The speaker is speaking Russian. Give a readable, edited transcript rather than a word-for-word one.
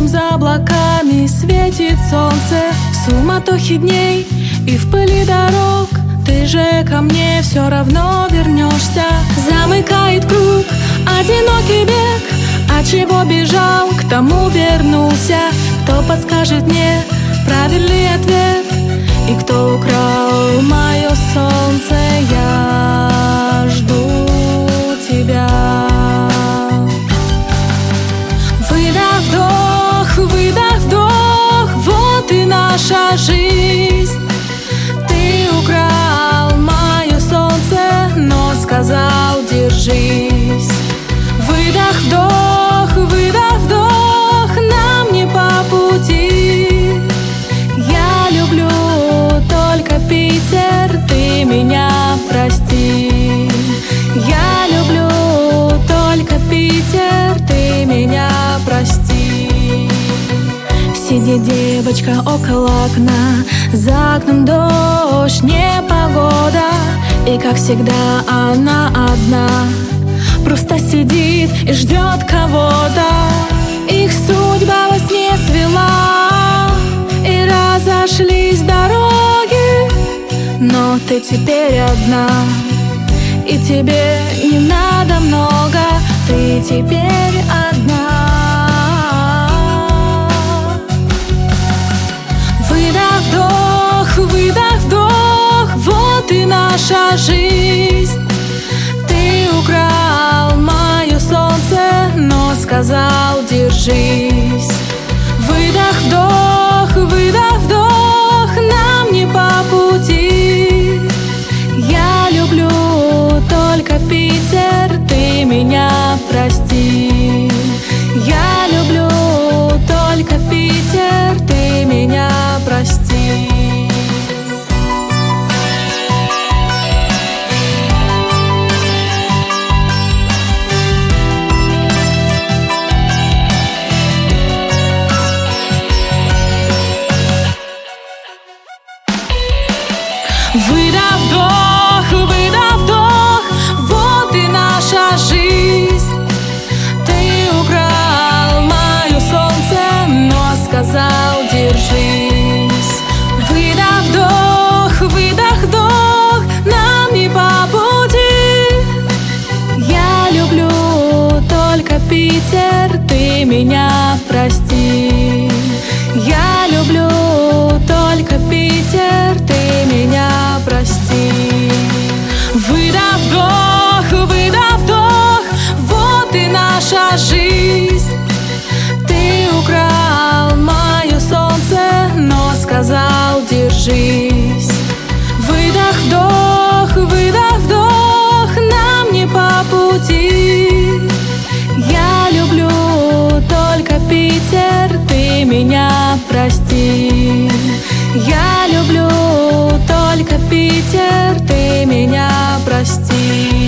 за облаками светит солнце. В суматохе дней и в пыли дорог ты же ко мне все равно вернешься. Замыкает круг одинокий бег. От чего бежал, к тому вернулся. Кто подскажет мне правильный ответ? И кто украл мое солнце? Я жду тебя. Выдох, вдох, вот и наша жизнь. Ты украл мое солнце, но сказал держись. Выдох, вдох, нам не по пути. Я люблю только Питер, ты меня прости. Я люблю только Питер, ты меня прости. Сидит девочка около окна, за окном дождь, непогода. И как всегда она одна, просто сидит и ждет кого-то. Их судьба во сне свела, и разошлись дороги. Но ты теперь одна, и тебе не надо много. Ты теперь одна. Выдох, вдох, вот и наша жизнь. Ты украл мое солнце, но сказал держись. Выдох, вдох, нам не по пути. Я люблю только Питер, ты меня прости. Я люблю только Питер, ты меня прости. Выдох, вдох, вот и наша жизнь. Ты украл мое солнце, но сказал держись. Выдох, вдох, нам не по пути. Я люблю только Питер, ты меня прости. Я люблю только Питер, ты меня прости. Выдох, вдох, вот и наша жизнь. Ты украл мое солнце, но сказал держись. Выдох, вдох, нам не по пути. Я люблю только Питер, ты меня прости. Я люблю только Питер, ты меня прости.